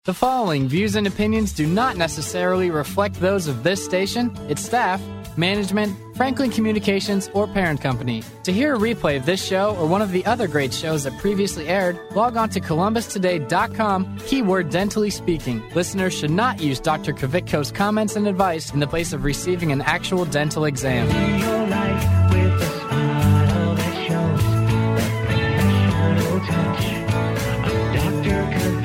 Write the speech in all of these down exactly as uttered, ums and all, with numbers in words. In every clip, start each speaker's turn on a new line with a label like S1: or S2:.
S1: The following views and opinions do not necessarily reflect those of this station, its staff, management, Franklin Communications, or parent company. To hear a replay of this show or one of the other great shows that previously aired, log on to columbus today dot com, keyword dentally speaking. Listeners should not use Doctor Kvitko's comments and advice in the place of receiving an actual dental exam.
S2: Your life with a smile that shows that professional touch of Doctor Kvitko.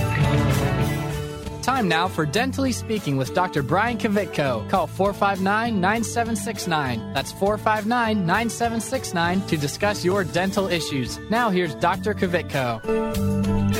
S1: Time now for Dentally Speaking with Doctor Brian Kvitko. Call four five nine, nine seven six nine. That's four five nine, nine seven six nine to discuss your dental issues. Now here's Doctor Kvitko.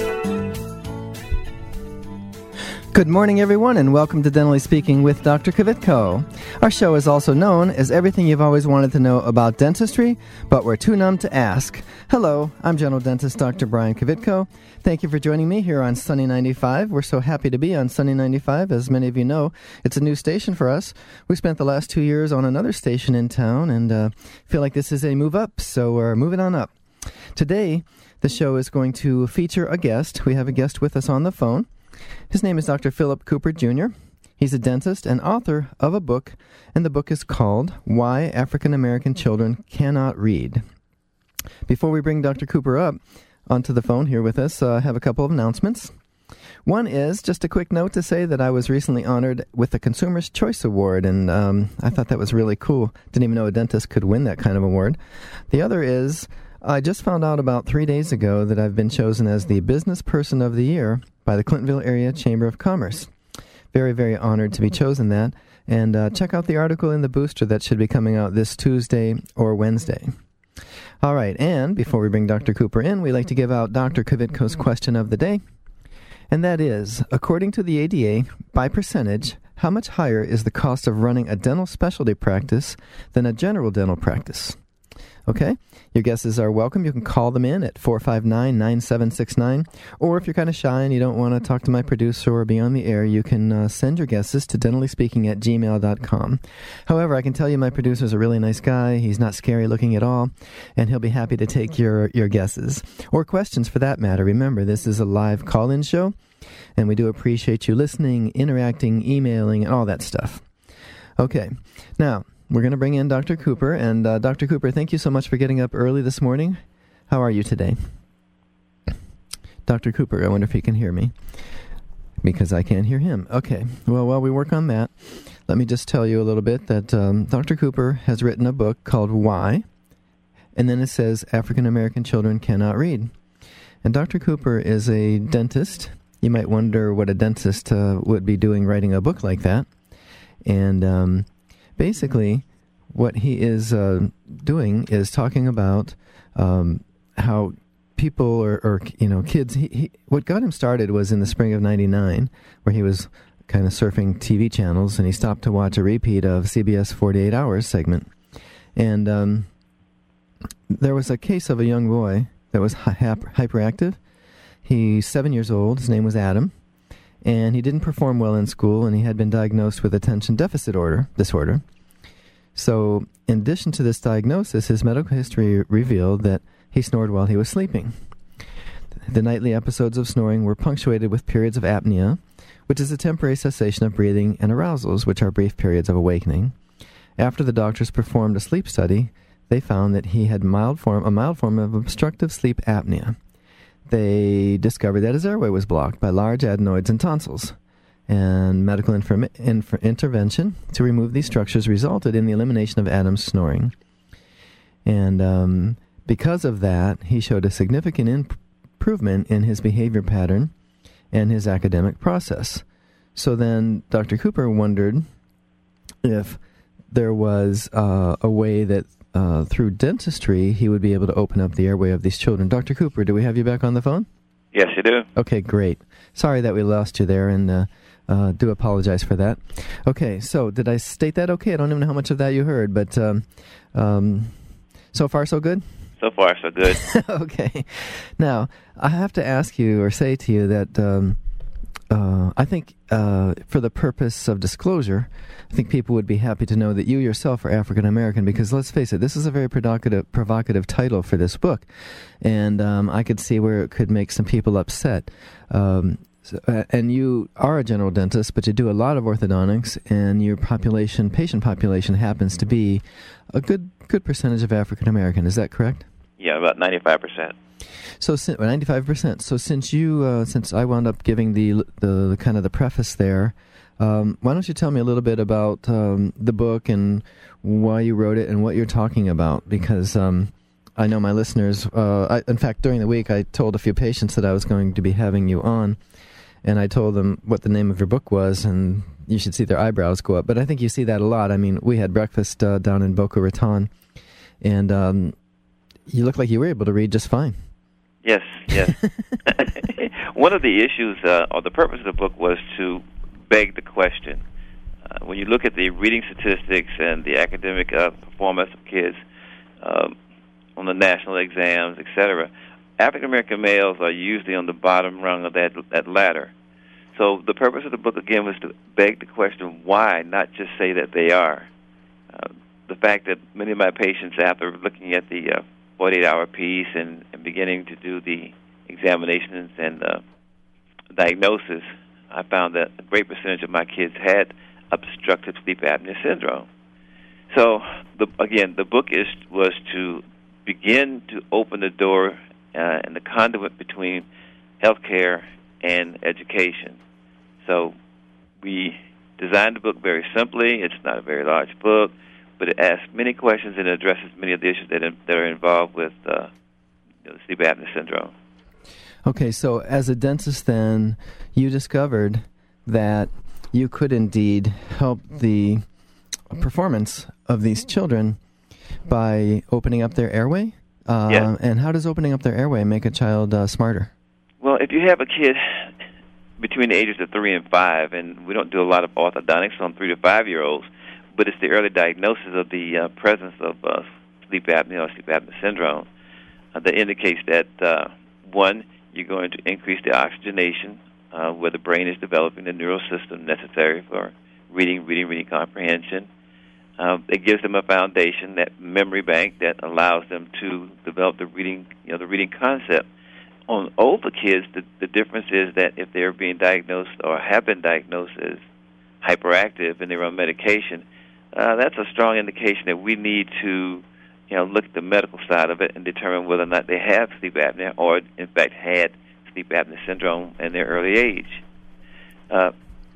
S3: Good morning, everyone, and welcome to Dentally Speaking with Doctor Kvitko. Our show is also known as everything you've always wanted to know about dentistry, but we're too numb to ask. Hello, I'm General Dentist Doctor Brian Kvitko. Thank you for joining me here on Sunny ninety-five. We're so happy to be on Sunny ninety-five. As many of you know, it's a new station for us. We spent the last two years on another station in town and uh, feel like this is a move up, so we're moving on up. Today, the show is going to feature a guest. We have a guest with us on the phone. His name is Doctor Philip Cooper, Junior He's a dentist and author of a book, and the book is called Why African American Children Cannot Read. Before we bring Doctor Cooper up onto the phone here with us, uh, I have a couple of announcements. One is just a quick note to say that I was recently honored with the Consumer's Choice Award, and um, I thought that was really cool. Didn't even know a dentist could win that kind of award. The other is I just found out about three days ago that I've been chosen as the Business Person of the Year by the Clintonville Area Chamber of Commerce. Very, very honored to be chosen that. And uh, check out the article in the Booster that should be coming out this Tuesday or Wednesday. All right, and before we bring Doctor Cooper in, we like to give out Doctor Kvitko's question of the day. And that is, according to the A D A, by percentage, how much higher is the cost of running a dental specialty practice than a general dental practice? Okay, your guesses are welcome. You can call them in at four five nine, nine seven six nine, or if you're kind of shy and you don't want to talk to my producer or be on the air, you can uh, send your guesses to dentallyspeaking at gmail dot com. However, I can tell you my producer's a really nice guy. He's not scary looking at all, and he'll be happy to take your, your guesses, or questions for that matter. Remember, this is a live call-in show, and we do appreciate you listening, interacting, emailing, and all that stuff. Okay, now we're going to bring in Doctor Cooper, and uh, Doctor Cooper, thank you so much for getting up early this morning. How are you today? Doctor Cooper, I wonder if he can hear me, because I can't hear him. Okay, well, while we work on that, let me just tell you a little bit that um, Doctor Cooper has written a book called Why, and then it says African American Children Cannot Read. And Doctor Cooper is a dentist. You might wonder what a dentist uh, would be doing writing a book like that. And um basically, what he is uh, doing is talking about um, how people or, or you know kids. He, he, what got him started was in the spring of ninety-nine, where he was kind of surfing T V channels, and he stopped to watch a repeat of C B S forty-eight hours segment, and um, there was a case of a young boy that was hy- hyperactive. He's seven years old. His name was Adam. And he didn't perform well in school, and he had been diagnosed with attention deficit order disorder. So, in addition to this diagnosis, his medical history revealed that he snored while he was sleeping. The nightly episodes of snoring were punctuated with periods of apnea, which is a temporary cessation of breathing, and arousals, which are brief periods of awakening. After the doctors performed a sleep study, they found that he had mild form, a mild form of obstructive sleep apnea. They discovered that his airway was blocked by large adenoids and tonsils, and medical inform- inf- intervention to remove these structures resulted in the elimination of Adam's snoring. And um, because of that, he showed a significant imp- improvement in his behavior pattern and his academic process. So then Doctor Cooper wondered if there was uh, a way that Uh, through dentistry, he would be able to open up the airway of these children. Doctor Cooper, do we have you back on the phone?
S4: Yes, you do.
S3: Okay, great. Sorry that we lost you there, and uh, uh, do apologize for that. Okay, so did I state that okay? I don't even know how much of that you heard, but um, um, so far so good?
S4: So far so good.
S3: Okay. Now, I have to ask you or say to you that um, uh, I think uh, for the purpose of disclosure, I think people would be happy to know that you yourself are African American, because let's face it, this is a very provocative, provocative title for this book, and um, I could see where it could make some people upset. Um, So, uh, and you are a general dentist, but you do a lot of orthodontics, and your population, patient population, happens to be a good good percentage of African American. Is that correct?
S4: Yeah, about ninety-five percent.
S3: So ninety-five percent. So since you, uh, since I wound up giving the, the the kind of the preface there, um, why don't you tell me a little bit about um, the book and why you wrote it and what you're talking about? Because um, I know my listeners. Uh, I, in fact, during the week, I told a few patients that I was going to be having you on. And I told them what the name of your book was, and you should see their eyebrows go up. But I think you see that a lot. I mean, we had breakfast uh, down in Boca Raton, and um, you look like you were able to read just fine.
S4: Yes, yes. One of the issues, uh, or the purpose of the book, was to beg the question. Uh, when you look at the reading statistics and the academic uh, performance of kids um, on the national exams, et cetera, African-American males are usually on the bottom rung of that that ladder. So the purpose of the book, again, was to beg the question, why, not just say that they are. Uh, the fact that many of my patients, after looking at the uh, forty-eight hour piece and, and beginning to do the examinations and uh, diagnosis, I found that a great percentage of my kids had obstructive sleep apnea syndrome. So, the, again, the book is was to begin to open the door Uh, and the conduit between healthcare and education. So we designed the book very simply. It's not a very large book, but it asks many questions and addresses many of the issues that, in, that are involved with uh, you know, sleep apnea syndrome.
S3: Okay, so as a dentist then, you discovered that you could indeed help the performance of these children by opening up their airway? Uh,
S4: yes.
S3: And how does opening up their airway make a child uh, smarter?
S4: Well, if you have a kid between the ages of three and five, and we don't do a lot of orthodontics on three to five-year-olds, but it's the early diagnosis of the uh, presence of uh, sleep apnea or sleep apnea syndrome uh, that indicates that, uh, one, you're going to increase the oxygenation uh, where the brain is developing the neural system necessary for reading, reading, reading comprehension. Uh, it gives them a foundation, that memory bank that allows them to develop the reading, you know, the reading concept. On older kids, the, the difference is that if they're being diagnosed or have been diagnosed as hyperactive and they're on medication, uh, that's a strong indication that we need to, you know, look at the medical side of it and determine whether or not they have sleep apnea or, in fact, had sleep apnea syndrome in their early age. Uh,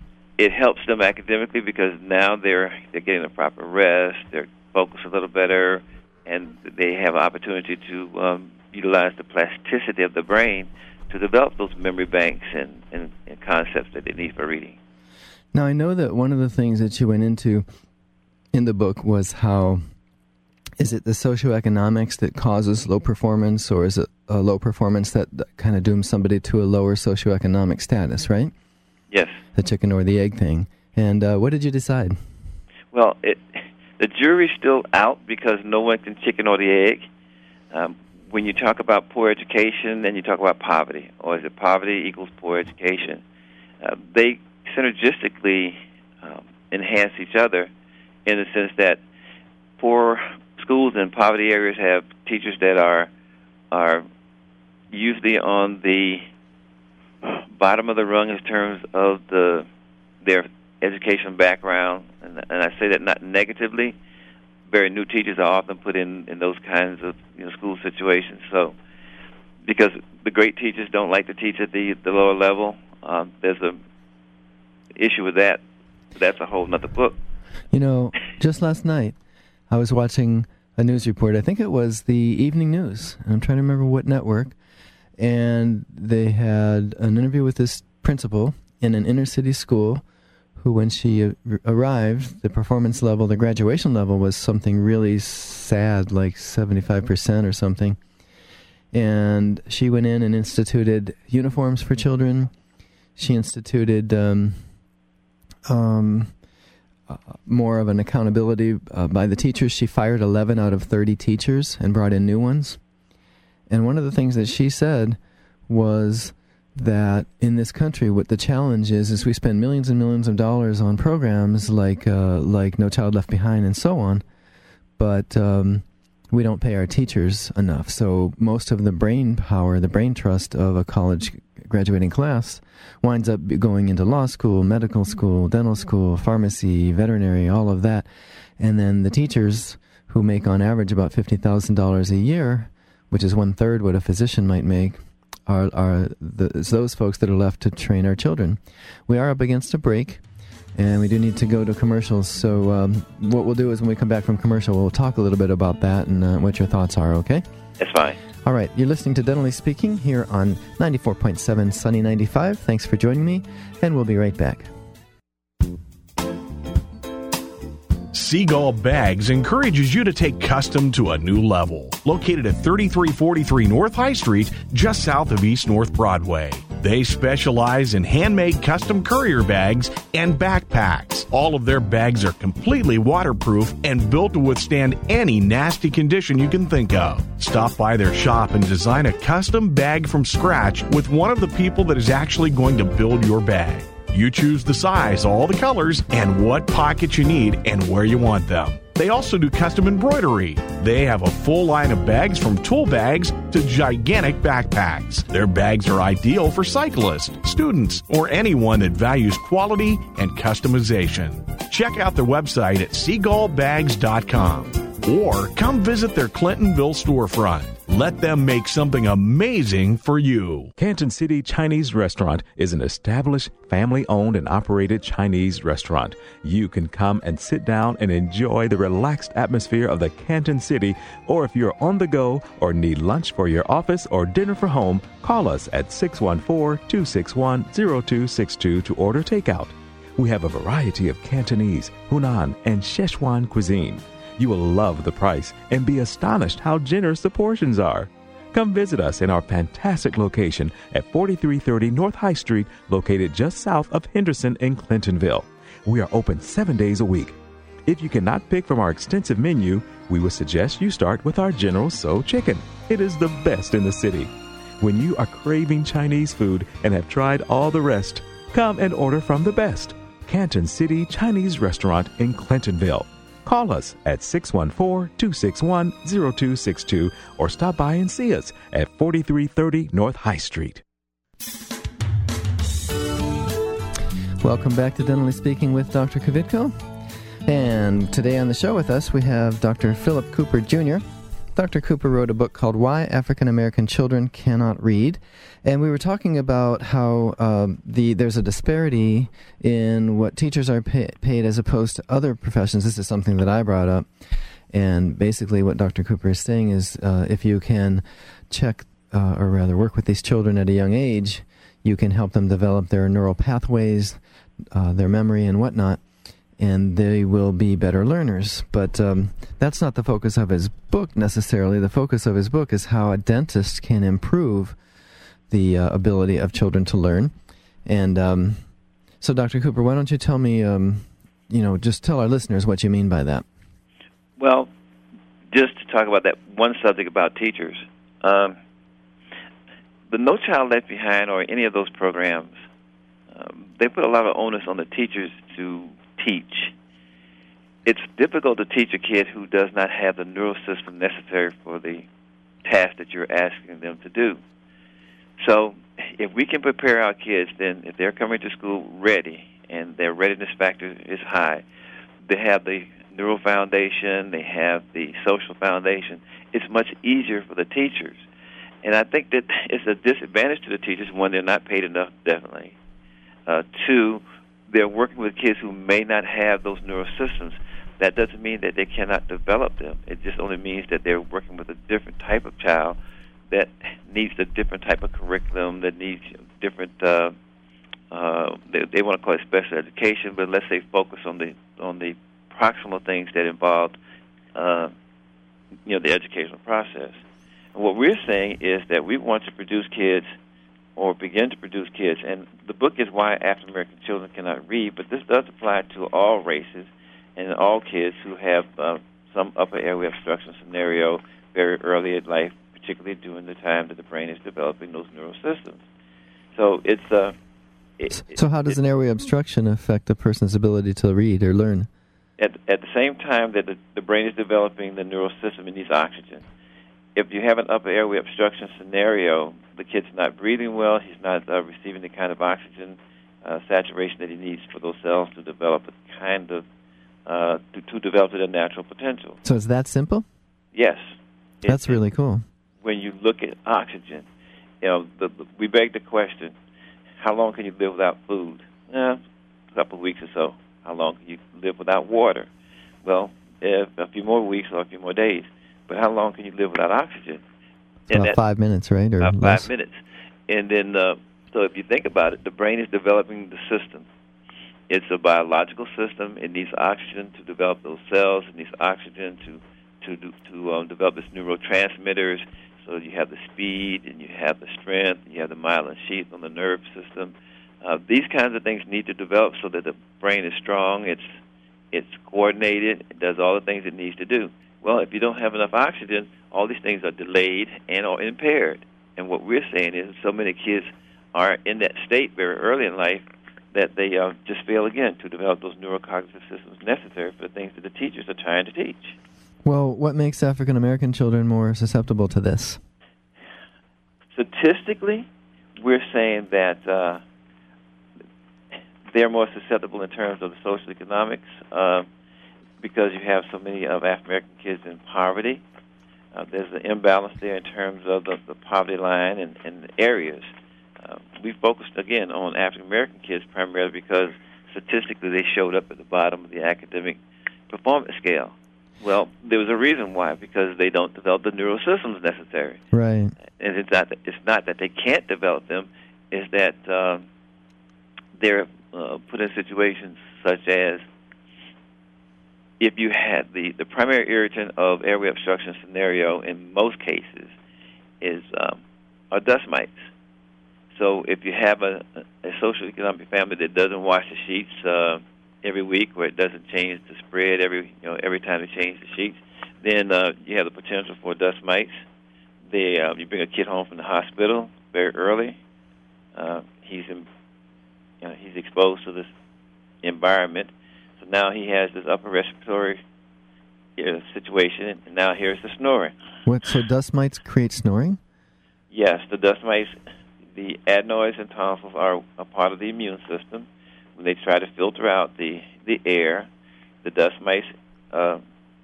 S4: It helps them academically because now they're they're getting the proper rest, they're focused a little better, and they have an opportunity to um, utilize the plasticity of the brain to develop those memory banks and, and, and concepts that they need for reading.
S3: Now, I know that one of the things that you went into in the book was how, is it the socioeconomics that causes low performance, or is it a low performance that, that kind of dooms somebody to a lower socioeconomic status, right?
S4: Yes.
S3: The chicken or the egg thing. And uh, what did you decide?
S4: Well, it, the jury's still out because no one can chicken or the egg. Um, when you talk about poor education, then you talk about poverty, or is it poverty equals poor education? Uh, they synergistically um, enhance each other in the sense that poor schools in poverty areas have teachers that are are usually on the bottom of the rung in terms of the their education background, and, and I say that not negatively. Very new teachers are often put in, in those kinds of you know, school situations. So, because the great teachers don't like to teach at the the lower level, um, there's a issue with that. That's a whole other book.
S3: You know, just last night I was watching a news report. I think it was the Evening News, and I'm trying to remember what network. And they had an interview with this principal in an inner-city school who, when she uh, arrived, the performance level, the graduation level was something really sad, like seventy-five percent or something. And she went in and instituted uniforms for children. She instituted um, um, uh, more of an accountability uh, by the teachers. She fired eleven out of thirty teachers and brought in new ones. And one of the things that she said was that in this country, what the challenge is, is we spend millions and millions of dollars on programs like uh, like No Child Left Behind and so on, but um, we don't pay our teachers enough. So most of the brain power, the brain trust of a college graduating class winds up going into law school, medical school, dental school, pharmacy, veterinary, all of that. And then the teachers, who make on average about fifty thousand dollars a year, which is one-third what a physician might make, are, are the, it's those folks that are left to train our children. We are up against a break, and we do need to go to commercials. So um, what we'll do is when we come back from commercial, we'll talk a little bit about that and uh, what your thoughts are, okay?
S4: That's fine.
S3: All right, you're listening to Dentally Speaking here on ninety-four point seven Sunny ninety-five. Thanks for joining me, and we'll be right back.
S5: Seagull Bags encourages you to take custom to a new level. Located at thirty-three forty-three North High Street, just south of East North Broadway. They specialize in handmade custom courier bags and backpacks. All of their bags are completely waterproof and built to withstand any nasty condition you can think of. Stop by their shop and design a custom bag from scratch with one of the people that is actually going to build your bag. You choose the size, all the colors, and what pockets you need and where you want them. They also do custom embroidery. They have a full line of bags from tool bags to gigantic backpacks. Their bags are ideal for cyclists, students, or anyone that values quality and customization. Check out their website at seagull bags dot com or come visit their Clintonville storefront. Let them make something amazing for you.
S6: Canton City Chinese Restaurant is an established, family-owned and operated Chinese restaurant. You can come and sit down and enjoy the relaxed atmosphere of the Canton City, or if you're on the go or need lunch for your office or dinner for home, call us at six one four, two six one, zero two six two to order takeout. We have a variety of Cantonese, Hunan, and Szechuan cuisine. You will love the price and be astonished how generous the portions are. Come visit us in our fantastic location at forty-three thirty North High Street, located just south of Henderson in Clintonville. We are open seven days a week. If you cannot pick from our extensive menu, we would suggest you start with our General Tso chicken. It is the best in the city. When you are craving Chinese food and have tried all the rest, come and order from the best. Canton City Chinese Restaurant in Clintonville. Call us at six one four, two six one, zero two six two or stop by and see us at forty-three thirty North High Street.
S3: Welcome back to Dentally Speaking with Doctor Kvitko. And today on the show with us, we have Doctor Philip Cooper Junior Doctor Cooper wrote a book called Why African American Children Cannot Read. And we were talking about how um, the there's a disparity in what teachers are pay, paid as opposed to other professions. This is something that I brought up. And basically what Doctor Cooper is saying is uh, if you can check, uh, or rather work with these children at a young age, you can help them develop their neural pathways, uh, their memory and whatnot, and they will be better learners. But um, that's not the focus of his book necessarily. The focus of his book is how a dentist can improve the uh, ability of children to learn. And um, so, Doctor Cooper, why don't you tell me, um, you know, just tell our listeners what you mean by that.
S4: Well, just to talk about that one subject about teachers, um, the No Child Left Behind or any of those programs, um, they put a lot of onus on the teachers to teach. It's difficult to teach a kid who does not have the neural system necessary for the task that you're asking them to do. So if we can prepare our kids, then if they're coming to school ready and their readiness factor is high, they have the neural foundation, they have the social foundation, it's much easier for the teachers. And I think that it's a disadvantage to the teachers. One, they're not paid enough, definitely. Uh, two, they're working with kids who may not have those neural systems. That doesn't mean that they cannot develop them. It just only means that they're working with a different type of child that needs a different type of curriculum, that needs different, uh, uh, they, they want to call it special education, but let's say focus on the on the proximal things that involve, uh, you know, the educational process. And what we're saying is that we want to produce kids or begin to produce kids. And the book is Why African American Children Cannot Read, but this does apply to all races and all kids who have uh, some upper airway obstruction scenario very early in life, particularly during the time that the brain is developing those neural systems. So it's uh, it,
S3: so how does
S4: it,
S3: an airway obstruction affect a person's ability to read or learn?
S4: at at the same time that the, the brain is developing, the neural system, it needs oxygen. If you have an upper airway obstruction scenario, the kid's not breathing well, he's not uh, receiving the kind of oxygen uh, saturation that he needs for those cells to develop a kind of, uh, to, to develop to their natural potential.
S3: So it's that simple?
S4: Yes.
S3: That's
S4: it,
S3: really cool.
S4: When you look at oxygen, you know, the, the, we beg the question, how long can you live without food? Eh, a couple of weeks or so. How long can you live without water? Well, if a few more weeks or a few more days. But how long can you live without oxygen?
S3: About that, five minutes, right? Or
S4: about
S3: less?
S4: Five minutes. And then, uh, so if you think about it, the brain is developing the system. It's a biological system. It needs oxygen to develop those cells. It needs oxygen to to do, to um, develop its neurotransmitters. So you have the speed, and you have the strength, and you have the myelin sheath on the nerve system. Uh, these kinds of things need to develop so that the brain is strong, it's it's coordinated, it does all the things it needs to do. Well, if you don't have enough oxygen, all these things are delayed and or impaired. And what we're saying is so many kids are in that state very early in life that they uh, just fail again to develop those neurocognitive systems necessary for the things that the teachers are trying to teach.
S3: Well, what makes African American children more susceptible to this?
S4: Statistically, we're saying that uh, they're more susceptible in terms of the social economics uh, because you have so many of African American kids in poverty. Uh, there's an imbalance there in terms of the, the poverty line and, and the areas. Uh, we focused, again, on African American kids primarily because statistically they showed up at the bottom of the academic performance scale. Well, there was a reason why, because they don't develop the neural systems necessary.
S3: Right.
S4: And it's not that, it's not that they can't develop them, it's that uh, they're uh, put in situations such as if you had the, the primary irritant of airway obstruction scenario in most cases is um, are dust mites. So if you have a, a socioeconomic family that doesn't wash the sheets uh, every week, or it doesn't change the spread every you know every time they change the sheets, then uh, you have the potential for dust mites. They uh, you bring a kid home from the hospital very early. Uh, he's in, you know, he's exposed to this environment, so now he has this upper respiratory uh, situation, and now here's the snoring.
S3: What? So dust mites create snoring?
S4: Yes, the dust mites, the adenoids and tonsils are a part of the immune system. When they try to filter out the, the air, the dust mites uh,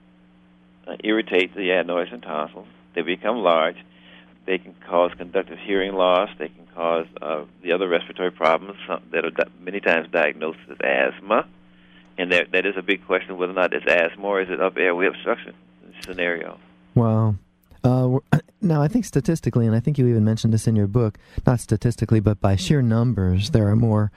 S4: uh, irritate the adenoids and tonsils. They become large. They can cause conductive hearing loss. They can cause uh, the other respiratory problems that are di- many times diagnosed as asthma. And that, that is a big question whether or not it's asthma or is it upper airway obstruction scenario.
S3: Wow. Uh, now, I think statistically, and I think you even mentioned this in your book, not statistically, but by sheer numbers, there are more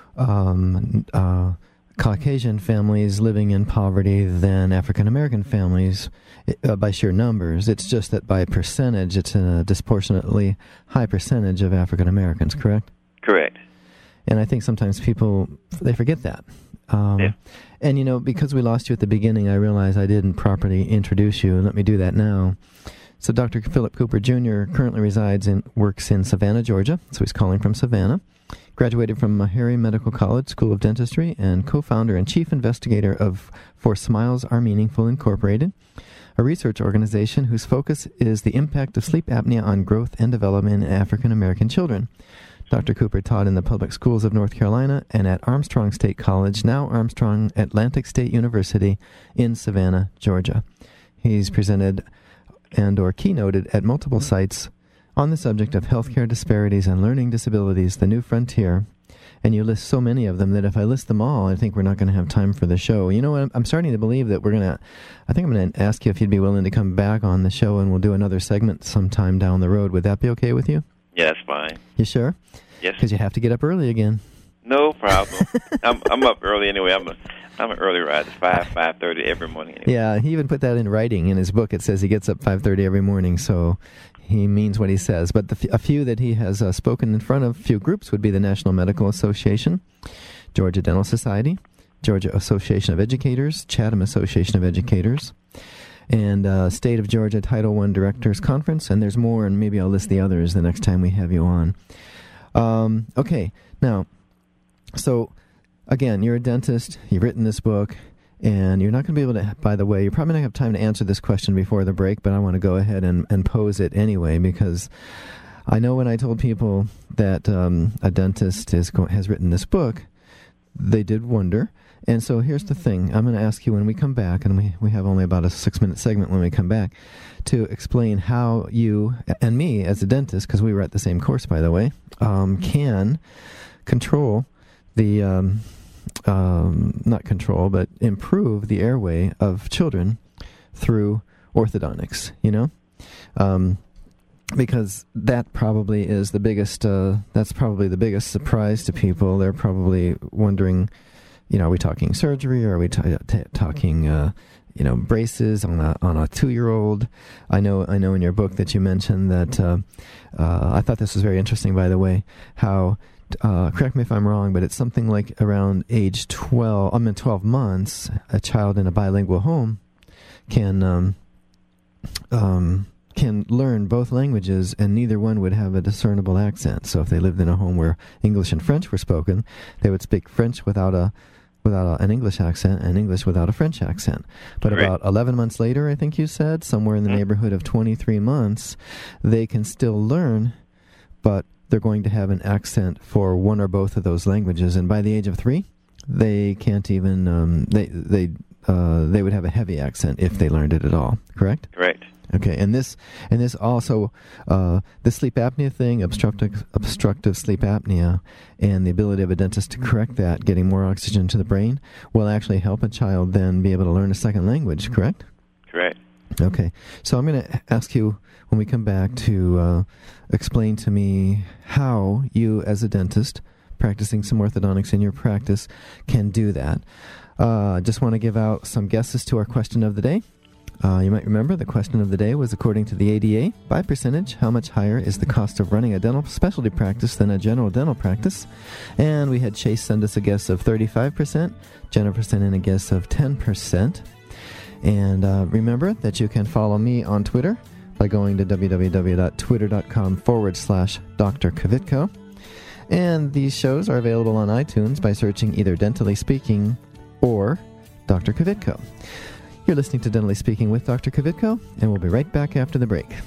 S3: um, uh, Caucasian families living in poverty than African-American families uh, by sheer numbers. It's just that by percentage, it's a disproportionately high percentage of African-Americans, correct?
S4: Correct.
S3: And I think sometimes people, they forget that. Um,
S4: yeah.
S3: And, you know, because we lost you at the beginning, I realized I didn't properly introduce you. Let me do that now. So Doctor Philip Cooper Junior currently resides and works in Savannah, Georgia. So he's calling from Savannah. Graduated from Meharry Medical College School of Dentistry and co-founder and chief investigator of For Smiles Are Meaningful Incorporated, a research organization whose focus is the impact of sleep apnea on growth and development in African American children. Doctor Cooper taught in the public schools of North Carolina and at Armstrong State College, now Armstrong Atlantic State University in Savannah, Georgia. He's presented and or keynoted at multiple sites on the subject of healthcare disparities and learning disabilities, the new frontier. And you list so many of them that if I list them all, I think we're not going to have time for the show. You know what? I'm starting to believe that we're going to, I think I'm going to ask you if you'd be willing to come back on the show and we'll do another segment sometime down the road. Would that be okay with you?
S4: Yeah, that's fine.
S3: You sure?
S4: Yes.
S3: Because you have to get up early again.
S4: No problem. I'm I'm up early anyway. I'm a I'm an early riser, five five thirty every morning. Anyway.
S3: Yeah, he even put that in writing in his book. It says he gets up five thirty every morning, so he means what he says. But the, a few that he has uh, spoken in front of, a few groups would be the National Medical Association, Georgia Dental Society, Georgia Association of Educators, Chatham Association of Educators, and uh, State of Georgia Title I Directors Conference. And there's more, and maybe I'll list the others the next time we have you on. Um, okay, now, so again, you're a dentist, you've written this book, And you're not going to be able to, by the way, you're probably not going to have time to answer this question before the break, but I want to go ahead and, and pose it anyway, because I know when I told people that um, a dentist is go- has written this book, they did wonder. And so here's the thing. I'm going to ask you when we come back, and we, we have only about a six-minute segment when we come back, to explain how you and me as a dentist, because we were at the same course, by the way, um, can control the... Um, Um, not control, but improve the airway of children through orthodontics, you know? Um, because that probably is the biggest, uh, that's probably the biggest surprise to people. They're probably wondering, you know, are we talking surgery, or are we t- t- talking, uh, you know, braces on a, on a two-year-old? I know, I know in your book that you mentioned that, uh, uh, I thought this was very interesting, by the way, how... Uh, correct me if I'm wrong, but it's something like around age twelve, I mean twelve months, a child in a bilingual home can um, um, can learn both languages, and neither one would have a discernible accent. So if they lived in a home where English and French were spoken, they would speak French without a without a, an English accent, and English without a French accent. But
S4: Great.
S3: About eleven months later, I think you said, somewhere in the mm-hmm. neighborhood of twenty-three months, they can still learn, but they're going to have an accent for one or both of those languages, and by the age of three, they can't even. Um, they they uh, they would have a heavy accent if they learned it at all. Correct?
S4: Correct.
S3: Okay, and this and this also uh, the sleep apnea thing, obstructive obstructive sleep apnea, and the ability of a dentist to correct that, getting more oxygen to the brain, will actually help a child then be able to learn a second language. Correct?
S4: Correct.
S3: Okay, so I'm going to ask you when we come back to uh, explain to me how you, as a dentist, practicing some orthodontics in your practice, can do that. I uh, just want to give out some guesses to our question of the day. Uh, you might remember the question of the day was, according to the A D A, by percentage, how much higher is the cost of running a dental specialty practice than a general dental practice? And we had Chase send us a guess of thirty-five percent, Jennifer sent in a guess of ten percent. And uh, remember that you can follow me on Twitter by going to www.twitter.com forward slash Dr. Kvitko. And these shows are available on iTunes by searching either Dentally Speaking or Doctor Kvitko. You're listening to Dentally Speaking with Doctor Kvitko, and we'll be right back after the break.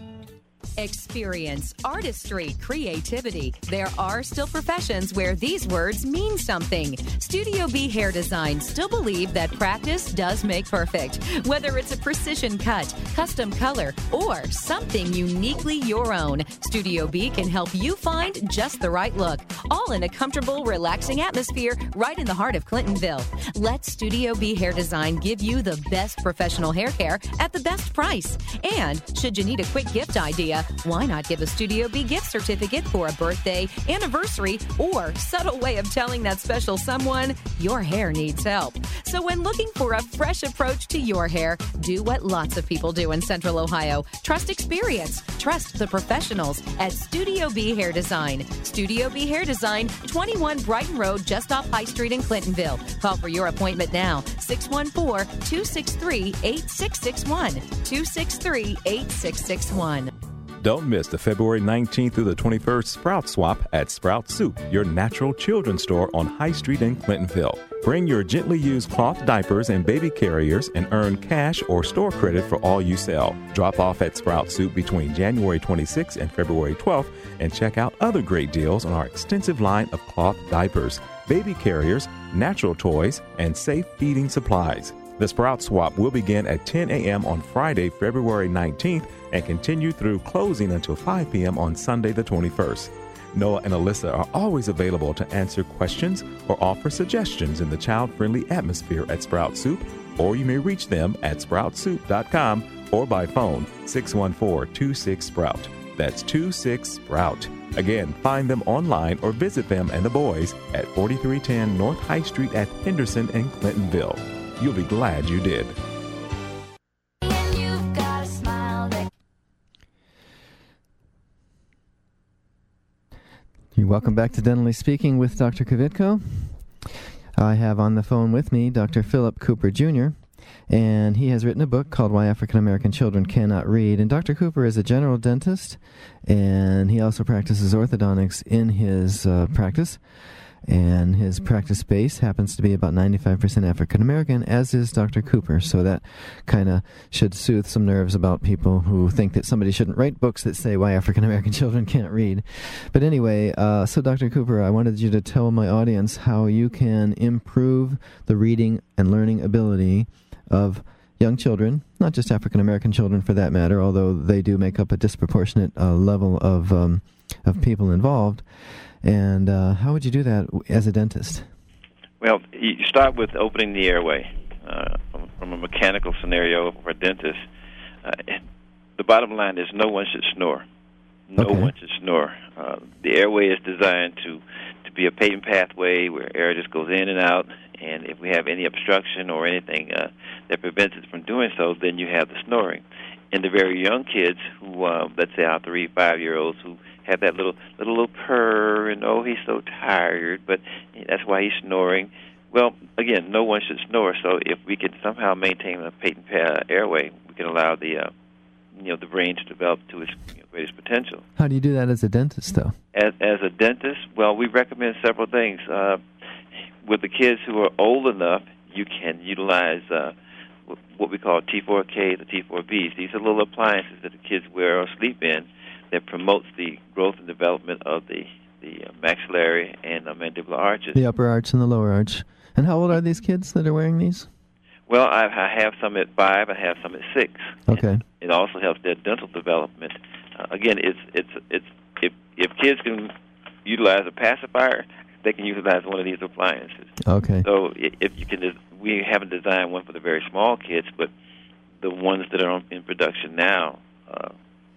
S7: Experience, artistry, creativity. There are still professions where these words mean something. Studio B Hair Design still believe that practice does make perfect. Whether it's a precision cut, custom color, or something uniquely your own, Studio B can help you find just the right look. All in a comfortable, relaxing atmosphere right in the heart of Clintonville. Let Studio B Hair Design give you the best professional hair care at the best price. And should you need a quick gift idea, why not give a Studio B gift certificate for a birthday, anniversary, or subtle way of telling that special someone your hair needs help? So when looking for a fresh approach to your hair, do what lots of people do in Central Ohio. Trust experience. Trust the professionals at Studio B Hair Design. Studio B Hair Design, twenty-one Brighton Road, just off High Street in Clintonville. Call for your appointment now, six one four, two six three, eight six six one, two six three, eight six six one.
S6: Don't miss the February nineteenth through the twenty-first Sprout Swap at Sprout Soup, your natural children's store on High Street in Clintonville. Bring your gently used cloth diapers and baby carriers and earn cash or store credit for all you sell. Drop off at Sprout Soup between January twenty-sixth and February twelfth and check out other great deals on our extensive line of cloth diapers, baby carriers, natural toys, and safe feeding supplies. The Sprout Swap will begin at ten a.m. on Friday, February nineteenth, and continue through closing until five p.m. on Sunday the twenty-first. Noah and Alyssa are always available to answer questions or offer suggestions in the child-friendly atmosphere at Sprout Soup, or you may reach them at sprout soup dot com or by phone six one four, two six, Sprout. That's two six, Sprout. Again, find them online or visit them and the boys at forty-three ten North High Street at Henderson and Clintonville. You'll be glad you did.
S3: You're welcome back to Dentally Speaking with Doctor Kvitko. I have on the phone with me Doctor Philip Cooper Junior, and he has written a book called Why African American Children Cannot Read. And Doctor Cooper is a general dentist, and he also practices orthodontics in his uh, practice. and his practice base happens to be about ninety-five percent African American, as is Doctor Cooper. So that kind of should soothe some nerves about people who think that somebody shouldn't write books that say why African American children can't read. But anyway, uh, so Doctor Cooper, I wanted you to tell my audience how you can improve the reading and learning ability of young children, not just African American children for that matter, although they do make up a disproportionate uh, level of um, of people involved. And uh, how would you do that as a dentist?
S4: Well, you start with opening the airway. Uh, from a mechanical scenario for a dentist, uh, the bottom line is no one should snore. No
S3: Okay.
S4: one should snore. Uh, the airway is designed to, to be a patent pathway where air just goes in and out, and if we have any obstruction or anything uh, that prevents it from doing so, then you have the snoring. And the very young kids who, uh, let's say our three, five-year-olds who have that little little little purr and, oh, he's so tired, but that's why he's snoring. Well, again, no one should snore. So if we can somehow maintain a patent uh, airway, we can allow the uh, you know the brain to develop to its you know, greatest potential.
S3: How do you do that as a dentist, though?
S4: As as a dentist, well, we recommend several things. Uh, with the kids who are old enough, you can utilize uh, what we call T four K, the T four Bs. These are little appliances that the kids wear or sleep in that promotes the growth and development of the, the uh, maxillary and uh, mandibular arches.
S3: The upper arch and the lower arch. And how old are these kids that are wearing these?
S4: Well, I, I have some at five. I have some at six.
S3: Okay.
S4: And it also helps their dental development. Uh, again, it's it's it's if if kids can utilize a pacifier, they can utilize one of these appliances.
S3: Okay.
S4: So if you can, we haven't designed one for the very small kids, but the ones that are on, in production now, uh,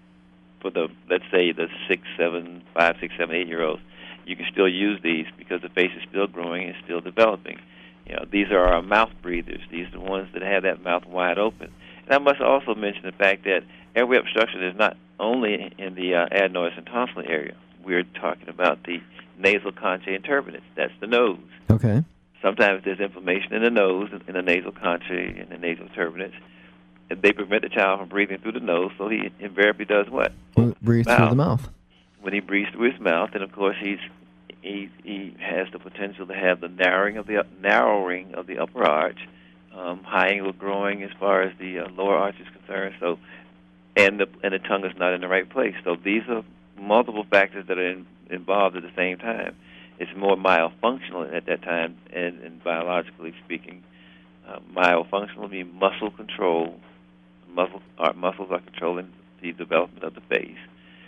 S4: for the let's say the six, seven, five, six, seven, eight year olds, you can still use these because the face is still growing and still developing. You know, these are our mouth breathers. These are the ones that have that mouth wide open. And I must also mention the fact that airway obstruction is not only in the uh, adenoids and tonsil area. We're talking about the nasal conchae and turbinates. That's the nose.
S3: Okay.
S4: Sometimes there's inflammation in the nose, in the nasal conchae and the nasal turbinates. And they prevent the child from breathing through the nose, so he invariably does what?
S3: Well, breathe through the mouth.
S4: When he breathes through his mouth, then of course he's he he has the potential to have the narrowing of the narrowing of the upper arch, um, high angle growing as far as the uh, lower arch is concerned. So, and the and the tongue is not in the right place. So these are multiple factors that are in, involved at the same time. It's more myofunctional at that time, and, and biologically speaking, uh, myofunctional means muscle control. Muscle, our muscles are controlling the development of the face.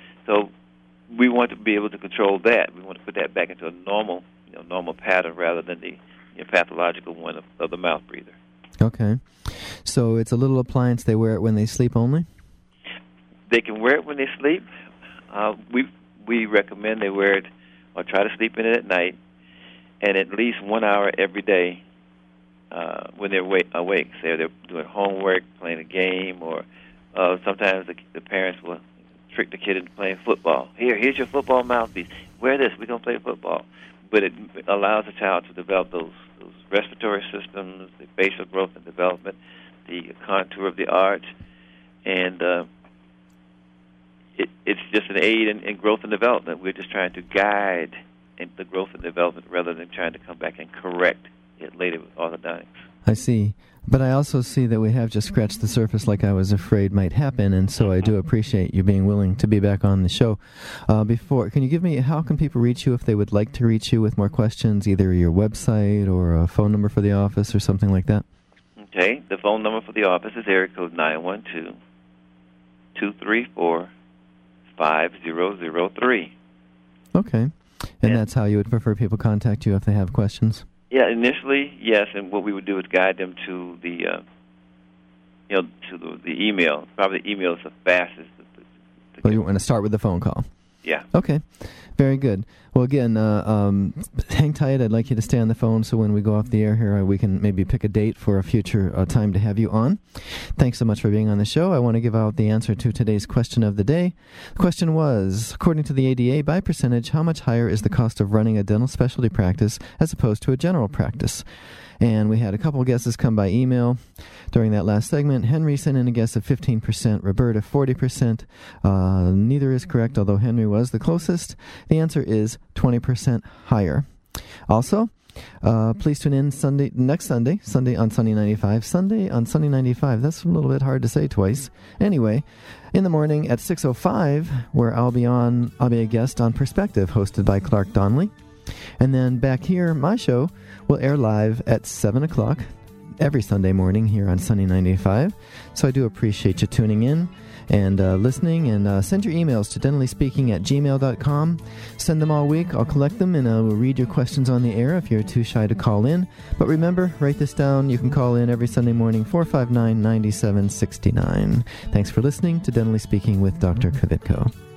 S4: So we want to be able to control that. We want to put that back into a normal, you know, normal pattern rather than the you know, pathological one of, of the mouth breather.
S3: Okay. So it's a little appliance. They wear it when they sleep only?
S4: They can wear it when they sleep. Uh, we we recommend they wear it or try to sleep in it at night, and at least one hour every day uh, when they're awake. awake. Say they're doing homework, playing a game, or uh, sometimes the, the parents will trick the kid into playing football. Here, here's your football mouthpiece. Wear this. We're going to play football. But it allows the child to develop those, those respiratory systems, the facial growth and development, the contour of the arch, and uh, it, it's just an aid in, in growth and development. We're just trying to guide in the growth and development rather than trying to come back and correct it later with orthodontics.
S3: I see. But I also see that we have just scratched the surface like I was afraid might happen, and so I do appreciate you being willing to be back on the show. Uh, before, can you give me, how can people reach you if they would like to reach you with more questions, either your website or a phone number for the office or something like that?
S4: Okay, the phone number for the office is area code nine one two, two three four, five zero zero three.
S3: Okay. And
S4: Yeah.
S3: that's how you would prefer people contact you if they have questions?
S4: Yeah, initially, yes, and what we would do is guide them to the, uh, you know, to the, the email. Probably the email is the fastest. To, to, to
S3: Well, you want to start with the phone call?
S4: Yeah.
S3: Okay. Very good. Well, again, uh, um, hang tight. I'd like you to stay on the phone so when we go off the air here, uh, we can maybe pick a date for a future uh, time to have you on. Thanks so much for being on the show. I want to give out the answer to today's question of the day. The question was, according to the A D A, by percentage, how much higher is the cost of running a dental specialty practice as opposed to a general practice? And we had a couple of guesses come by email during that last segment. Henry sent in a guess of fifteen percent, Roberta forty percent. Uh, neither is correct, although Henry was the closest. The answer is twenty percent higher. Also, uh, please tune in Sunday, next Sunday, Sunday on Sunny ninety-five, Sunday on Sunny ninety-five. That's a little bit hard to say twice. Anyway, in the morning at six oh five, where I'll be on, I'll be a guest on Perspective, hosted by Clark Donnelly. And then back here, my show will air live at seven o'clock every Sunday morning here on Sunny ninety-five. So I do appreciate you tuning in and uh, listening, and uh, send your emails to dentalyspeaking at gmail dot com. Send them all week. I'll collect them, and I will read your questions on the air if you're too shy to call in. But remember, write this down. You can call in every Sunday morning, four five nine, nine seven six nine. Thanks for listening to Dentally Speaking with Doctor Kvitko.